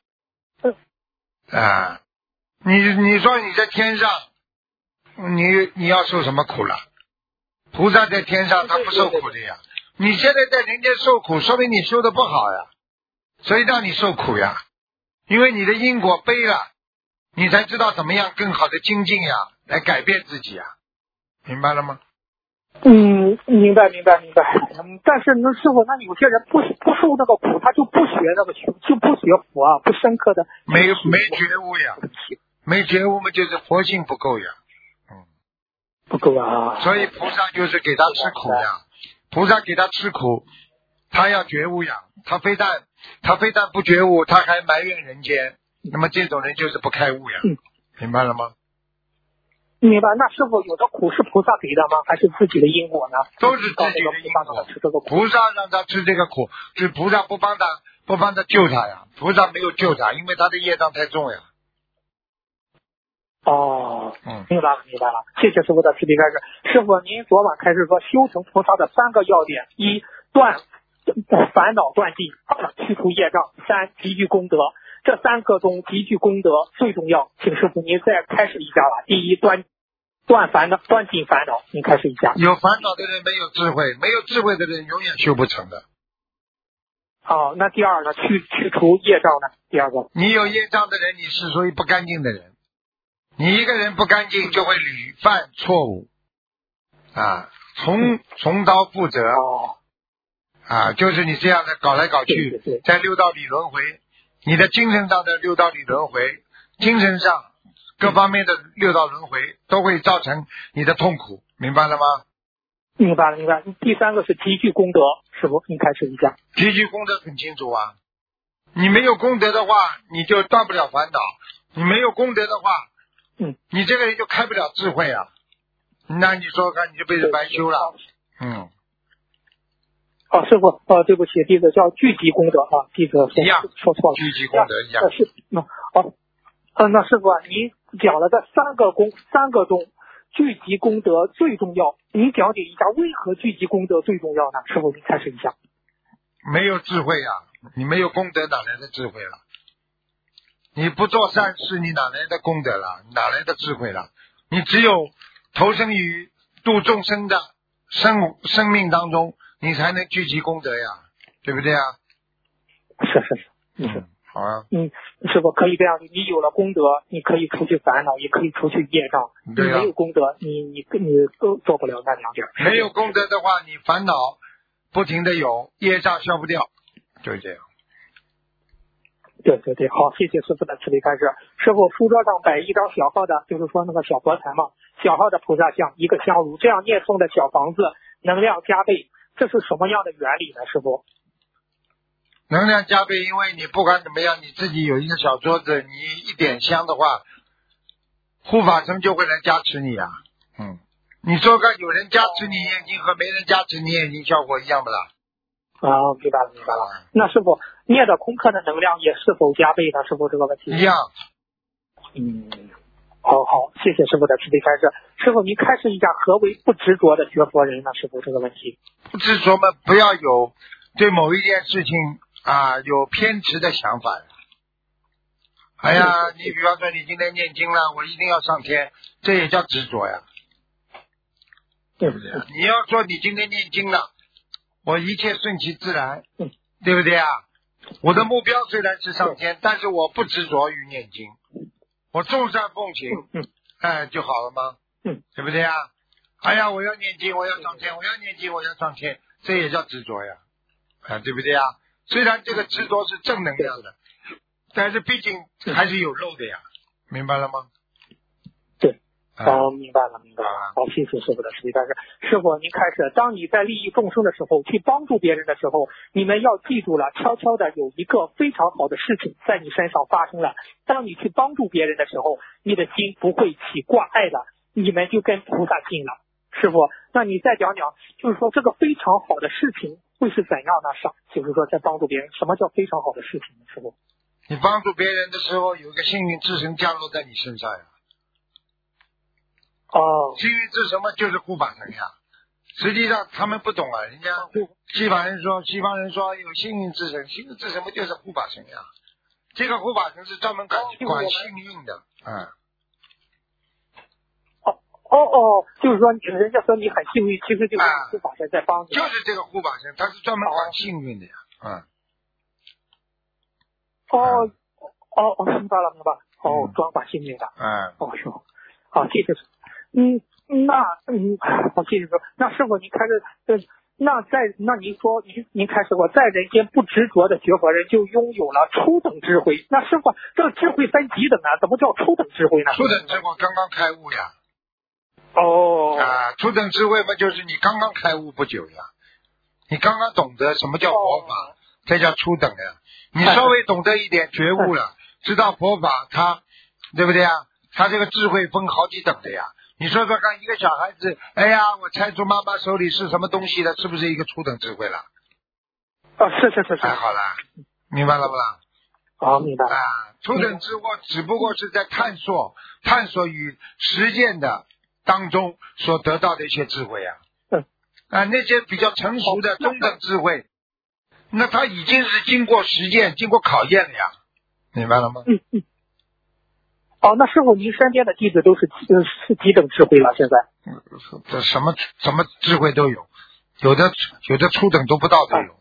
你说你在天上，你要受什么苦了？菩萨在天上他不受苦的呀。你现在在人间受苦，说明你修的不好呀，所以让你受苦呀。因为你的因果背了，你才知道怎么样更好的精进呀，来改变自己呀，明白了吗？ 明白。但是那师傅，那有些人不受那个苦，他就不学那个就不学佛啊，不深刻的没觉悟呀，没觉悟嘛，就是佛性不够呀。 不够啊。 所以菩萨就是给他吃苦呀，菩萨给他吃苦，他要觉悟呀。他非但不觉悟，他还埋怨人间，那么这种人就是不开悟呀。明白了吗？ 明白。那师傅，有的苦是菩萨给的吗？还是自己的因果呢？ 都是自己的因果。菩萨让他吃这个苦，是菩萨不帮他救他呀。菩萨没有救他，因为他的业障太重呀。 哦，明白了。谢谢师傅的慈悲开示。师傅，您昨晚开始说修成菩萨的3个要点：一、断烦恼断尽；2、去除业障；3、积聚功德。这3个中积聚功德最重要，请师傅您再开始一下吧。第一，断尽烦恼，您开始一下。 有烦恼的人没有智慧，没有智慧的人永远修不成的。 好，那第二呢？去除业障呢？第二个， 你有业障的人，你是属于不干净的人。你一个人不干净，就会屡犯错误啊，重蹈覆辙啊，就是你这样的搞来搞去，在六道里轮回。你的精神上的六道里轮回，精神上各方面的六道轮回都会造成你的痛苦，明白了吗？ 明白了。第3个是积聚功德，师傅您开始一下。 积聚功德很清楚啊，你没有功德的话，你就断不了烦恼；你没有功德的话，你这个人就开不了智慧啊。那你说看，你这辈子白修了。 师傅，对不起，弟子叫聚集功德啊，弟子说错了。 聚集功德一样。 那师傅啊，您讲了这3个中，聚集功德最重要，您讲解一下为何聚集功德最重要呢？师傅，您开始一下。 没有智慧啊，你没有功德哪来的智慧了？你不做善事，你哪来的功德了？哪来的智慧了？你只有投身于度众生的生命当中，你才能聚集功德呀，对不对啊？ 是。 好啊。 师傅可以这样，你有了功德，你可以除去烦恼，也可以除去业障。你没有功德，你都做不了那2点。 没有功德的话，你烦恼不停的有，业障消不掉，就是这样。 对，好，谢谢师傅的慈悲开示。师傅，书桌上摆一张小号的，就是说那个小佛坛嘛，小号的菩萨像，一个香炉，这样念诵的小房子能量加倍，这是什么样的原理呢？师傅？ 能量加倍，因为你不管怎么样，你自己有一个小桌子，你一点香的话，护法神就会来加持你啊。 你说看，有人加持你念经和没人加持你念经效果一样不啦？ 明白了。那师傅念的功课的能量也是否加倍呢？师傅这个问题一样。 好，谢谢师傅的慈悲开示。师傅您开示一下何为不执着的学佛人呢？师傅这个问题。 不执着嘛，不要有对某一件事情有偏执的想法。哎呀，你比方说你今天念经了，我一定要上天，这也叫执着呀，对不对？你要说你今天念经了，我一切顺其自然，对不对啊？我的目标虽然是上天，但是我不执着于念经，我众善奉行，就好了吗？对不对啊？哎呀，我要念经，我要上天，我要念经，我要上天，这也叫执着呀，对不对啊？虽然这个执着是正能量的，但是毕竟还是有漏的呀，明白了吗？ 对，明白了。好，谢谢师傅的慈悲开示。师傅您开示，当你在利益众生的时候，去帮助别人的时候，你们要记住了，悄悄的有一个非常好的事情在你身上发生了。当你去帮助别人的时候，你的心不会起挂碍了，你们就跟菩萨近了。师傅，那你再讲讲，就是说这个非常好的事情会是怎样的？就是说在帮助别人，什么叫非常好的事情呢？师傅， 你帮助别人的时候，有个幸运之神降落在你身上呀。幸运之神嘛，就是护法神呀。实际上他们不懂啊，人家西方人说有幸运之神，幸运之神不就是护法神呀？这个护法神是专门管幸运的， 就是说人家说你很幸运，其实就是护法神在帮你。 就是这个护法神，他是专门管幸运的呀。 明白了。专管幸运的。是吧？好，谢谢。好，谢谢师傅。那师傅您开始那您说您开始过，在人间不执着的学佛人就拥有了初等智慧。那师傅，这个智慧分几等啊？怎么叫初等智慧呢？ 初等智慧刚刚开悟呀。初等智慧嘛，就是你刚刚开悟不久呀，你刚刚懂得什么叫佛法，这叫初等呀。你稍微懂得一点觉悟了，知道佛法它，对不对啊？它这个智慧分好几等的呀。你说说看，一个小孩子，哎呀，我猜出妈妈手里是什么东西了，是不是一个初等智慧了？ 是。 好了，明白了不啦？ 明白了。 初等智慧只不过是在探索与实践的当中所得到的一些智慧呀。那些比较成熟的中等智慧，那他已经是经过实践、经过考验了呀，明白了吗？ 那师傅，您身边的弟子都是几等智慧了？现在？ 这什么智慧都有，有的初等都不到都有。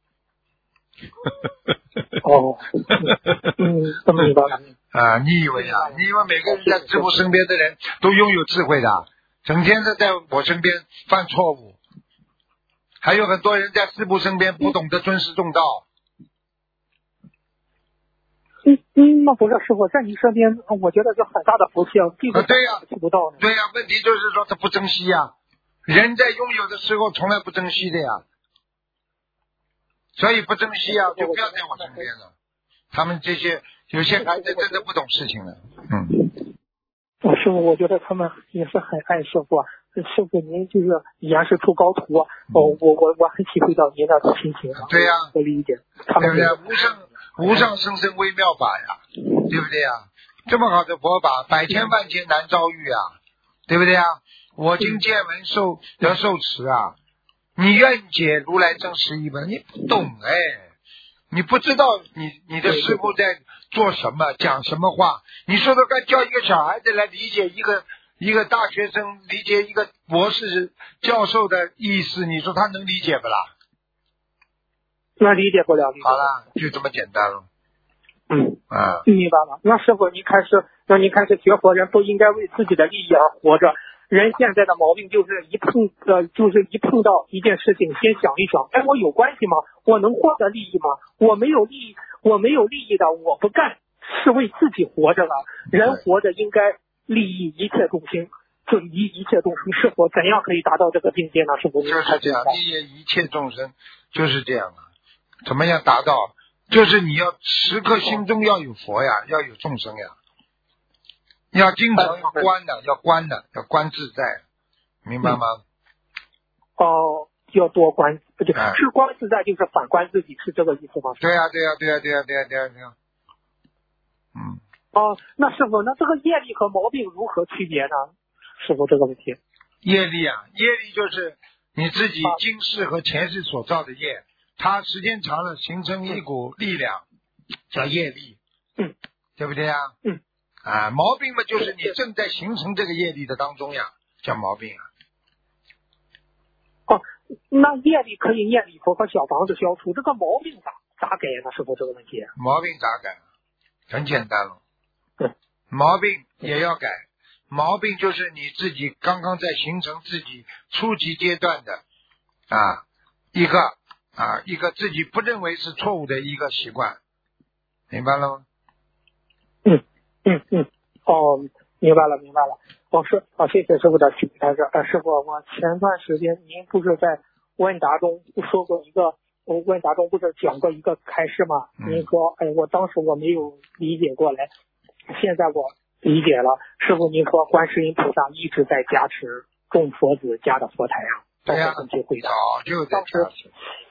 这么明白了。 你以为每个人在师父身边的人都拥有智慧的，整天的在我身边犯错误，还有很多人在师父身边不懂得尊师重道。 那不是师傅在您身边，我觉得是很大的福气啊。 对呀， 听不到呢。 对呀，问题就是说他不珍惜呀。人在拥有的时候从来不珍惜的呀，所以不珍惜啊，就不要在我身边了。他们这些有些孩子真的不懂事情了。 师傅，我觉得他们也是很爱师傅啊。师傅您就是言是出高徒啊。我很体会到您的心情。 对呀， 我理解。 对不对？无上生生微妙法呀，对不对呀？这么好的佛法，百千万劫难遭遇啊，对不对啊？我今见闻得受持啊，你愿解如来真实义本，你不懂你不知道你的师父在做什么，讲什么话。你说说看，教一个小孩子来理解一个大学生理解一个博士教授的意思，你说他能理解不啦？ 那理解不了。 好了，就这么简单了。 明白了。那师傅，您开始学佛人不应该为自己的利益而活着。人现在的毛病就是一碰到一件事情，先想一想，我有关系吗？我能获得利益吗？我没有利益的，我不干，是为自己活着了。人活着应该利益一切众生，就一切众生。是否怎样可以达到这个境界呢？师傅， 就是这样，利益一切众生，就是这样啊。怎么样达到？就是你要时刻心中要有佛呀，要有众生呀，要经常要观的，要观自在。 明白吗？ 哦，要多观，是观自在就是反观自己，是这个意思吗？ 对呀。 哦，那师傅，那这个业力和毛病如何区别呢？师傅这个问题。 业力就是你自己今世和前世所造的业，它时间长了形成一股力量，叫业力。对不对呀？毛病嘛，就是你正在形成这个业力的当中呀，叫毛病啊。 哦，那业力可以念礼佛和小房子消除，这个毛病咋改呢？师傅这个问题。 毛病咋改？很简单了。毛病也要改。毛病就是你自己刚刚在形成自己初级阶段的一个自己不认为是错误的一个习惯，明白了吗？ 哦，明白了。谢谢师傅的提开示。师傅，我前段时间您不是在问答中说过问答中不是讲过一个开示吗？您说，我当时我没有理解过来，现在我理解了。师傅，您说观世音菩萨一直在加持众佛子家的佛台啊？ 对呀， 很体会的。 就在加持。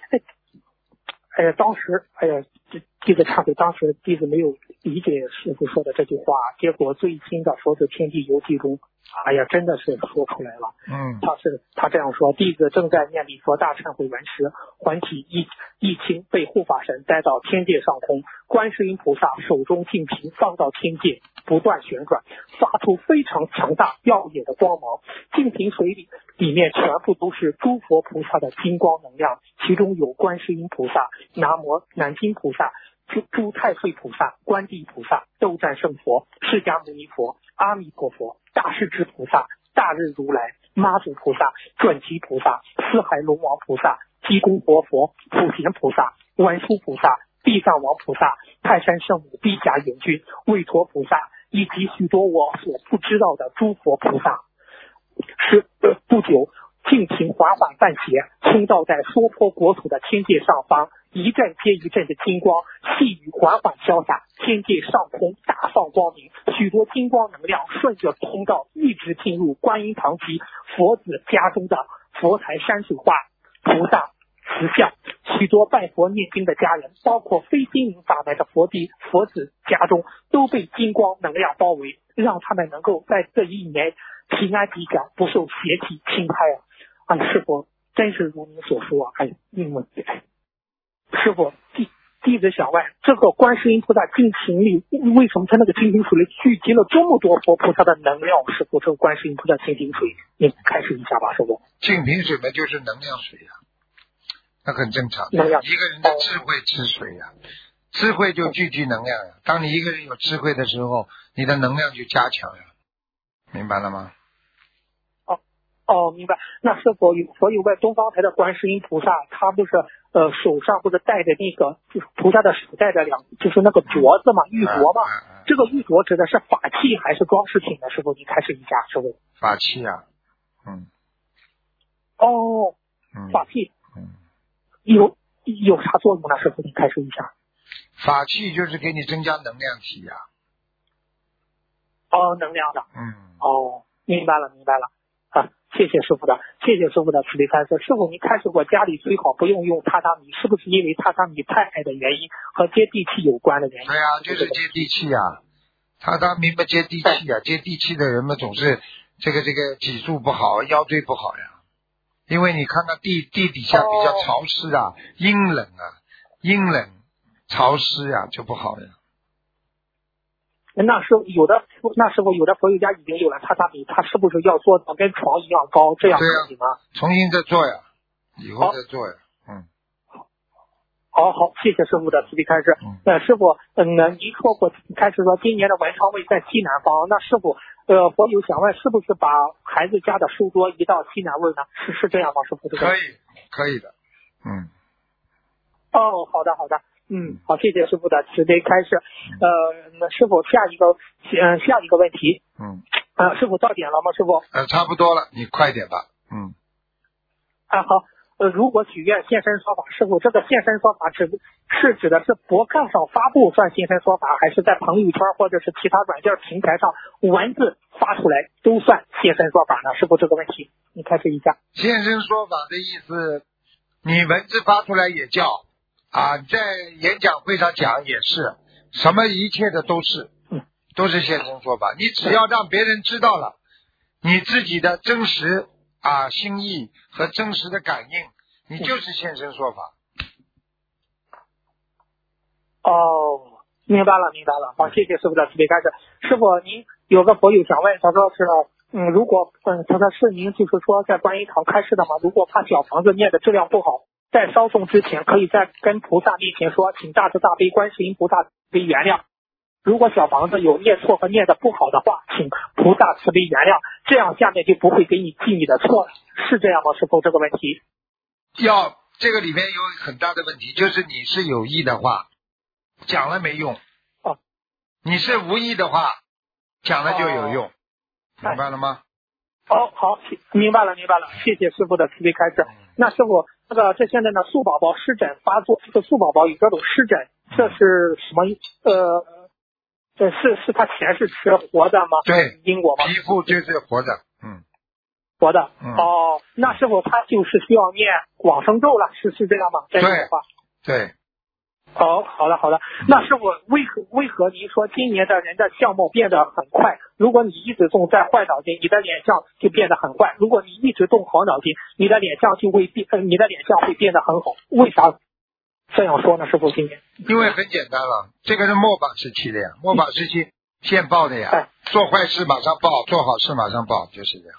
当时弟子忏悔，当时弟子没有理解师父说的这句话，结果最新的佛子天地游记中，真的是说出来了。他这样说：弟子正在念礼佛大忏悔文时，魂体一轻被护法神带到天界上空，观世音菩萨手中净瓶放到天界，不断旋转，发出非常强大耀眼的光芒。净瓶水里面全部都是诸佛菩萨的金光能量，其中有观世音菩萨、南京菩萨、诸太岁菩萨、观地菩萨、斗战胜佛、释迦牟尼佛、阿弥陀佛、大势至菩萨、大日如来、妈祖菩萨、转吉菩萨、四海龙王菩萨、济公活佛、普贤菩萨、文殊菩萨、地藏王菩萨、泰山圣母碧甲元君、韦陀菩萨，以及许多我所不知道的诸佛菩萨。不久，净瓶缓缓泛斜，倾倒在娑婆国土的天界上方，一阵接一阵的金光细雨缓缓消下，天界上空大放光明，许多金光能量顺着通道一直进入观音堂及佛子家中的佛台山水画、菩萨慈像。许多拜佛念经的家人，包括非心灵法门的佛子家中，都被金光能量包围，让他们能够在这一年平安吉祥，不受邪气侵害师父真是如您所说师父，弟子想问，这个观世音菩萨净瓶里为什么在那个净瓶水里聚集了这么多佛菩萨的能量？师父，这个观世音菩萨净瓶水，您开示一下吧，师父。 净瓶水嘛，就是能量水那很正常。一个人的智慧之水智慧就聚集能量当你一个人有智慧的时候，你的能量就加强明白了吗？ 明白。那是否有在东方台的观世音菩萨，他不是手上不是戴着那个，就是菩萨的手戴着就是那个镯子嘛，玉镯嘛。这个玉镯指的是法器还是装饰品呢？师傅，你开示一下，师傅。 法器法器。有啥作用呢？师傅，你开示一下。 法器就是给你增加能量体能量的。明白了。谢谢师傅的慈悲开示。师傅，您开示过家里最好不用榻榻米，是不是因为榻榻米太矮的原因和接地气有关的原因？ 对就是接地气榻榻米不接地气接地气的人们总是这个脊柱不好，腰椎不好因为你看看地底下比较潮湿阴冷潮湿就不好那师傅有的朋友家已经有了榻榻米，他是不是要做到跟床一样高，这样可以吗？ 重新再做以后再做好，谢谢师傅的慈悲开示。师傅，您说过开始说今年的文昌位在西南方，那师傅，佛友想问，是不是把孩子家的书桌移到西南位呢？是这样吗？师傅， 可以的。 好的。好，谢谢师傅的慈悲开示。那师傅下一个问题。师傅到点了吗？师傅？ 差不多了，你快点吧。 好。 如果许愿现身说法，师傅这个现身说法指的是博客上发布算现身说法，还是在朋友圈或者是其他软件平台上文字发出来都算现身说法呢？师傅这个问题你开始一下。 现身说法的意思，你文字发出来也叫啊，在演讲会上讲也是，什么一切的都是现身说法。你只要让别人知道了你自己的真实心意和真实的感应，你就是现身说法。 哦，明白了。好，谢谢师傅的慈悲开示。师傅，您有个佛友想问，他说是如果他说是您就是说在观音堂开示的嘛，如果怕小房子念的质量不好，在烧送之前可以在跟菩萨面前说，请大慈大悲观世音菩萨慈悲原谅。如果小房子有念错和念的不好的话，请菩萨慈悲原谅，这样下面就不会给你记你的错了，是这样吗？师傅这个问题这个里面有很大的问题，就是你是有意的话讲了没用，你是无意的话讲了就有用，明白了吗？ 好，明白了，谢谢师傅的慈悲开示。那师傅，这现在呢，素宝宝湿疹发作，这个素宝宝有这种湿疹，这是什么？是他前世吃活的吗？ 对， 因果吗？ 皮肤就是活的， 活的。那师傅他就是需要念往生咒了，是这样吗？ 对。 好的。那师傅为何您说今年的人的相貌变得很快？如果你一直动在坏脑筋，你的脸相就变得很坏；如果你一直动好脑筋，你的脸相会变得很好。为啥这样说呢？师傅今年因为很简单了，这个是末法时期的呀，末法时期现报的呀，做坏事马上报，做好事马上报，就是这样。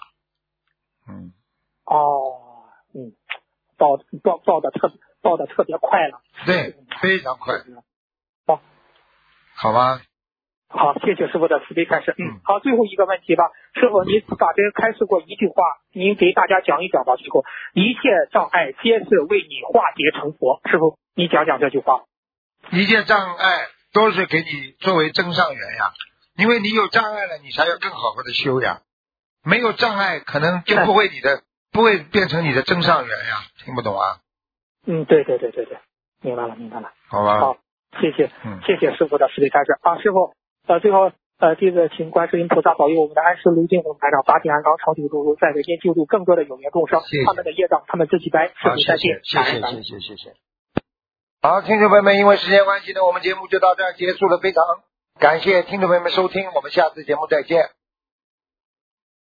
报的特别快了。 对，非常快。好吗？ 好，谢谢师傅的慈悲开示。好，最后一个问题吧，师傅，您法真开示过一句话，您给大家讲一讲吧。最后，一切障碍皆是为你化解成佛。师傅，你讲讲这句话。 一切障碍都是给你作为增上缘呀，因为你有障碍了，你才要更好好的修呀。没有障碍，可能就不会变成你的增上缘呀。听不懂啊？ 对，明白了。 好吧。 好，谢谢师傅的慈悲开示啊，师傅。最后弟子请观世音菩萨保佑我们的安师卢金红台长法体安康长久住在人间救度更多的有缘众生，他们的业障他们自己背。师傅再见。 谢谢。好，听众朋友们，因为时间关系呢，我们节目就到这儿结束了，非常感谢听众朋友们收听，我们下次节目再见。